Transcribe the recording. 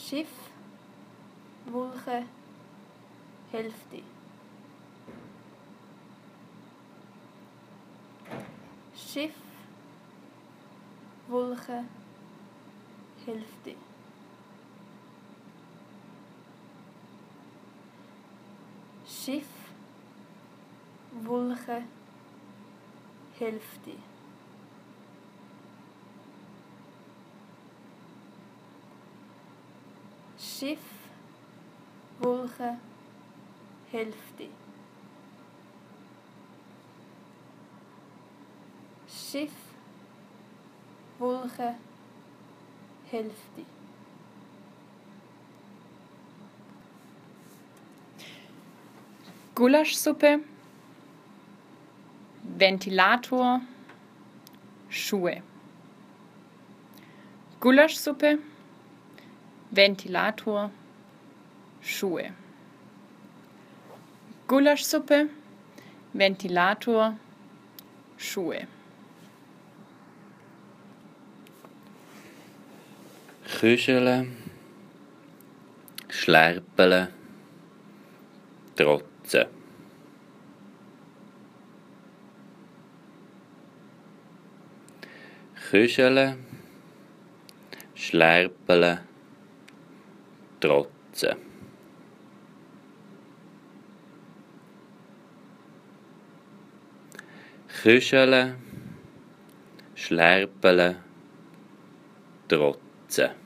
Schiff, Wolke, Hälfte. Schiff, Wolke, Hälfte. Schiff, Wolke, Hälfte. Schiff, Wolke, Hälfte. Schiff, Wolke, Hälfte. Gulaschsuppe, Ventilator, Schuhe. Gulaschsuppe, Ventilator, Schuhe. Gulaschsuppe, Ventilator, Schuhe. Küscheln, Schlerpeln, Trotzen. Küscheln, Schlerpeln, Trotzen. Küscheln, Schlerpeln, Trotzen.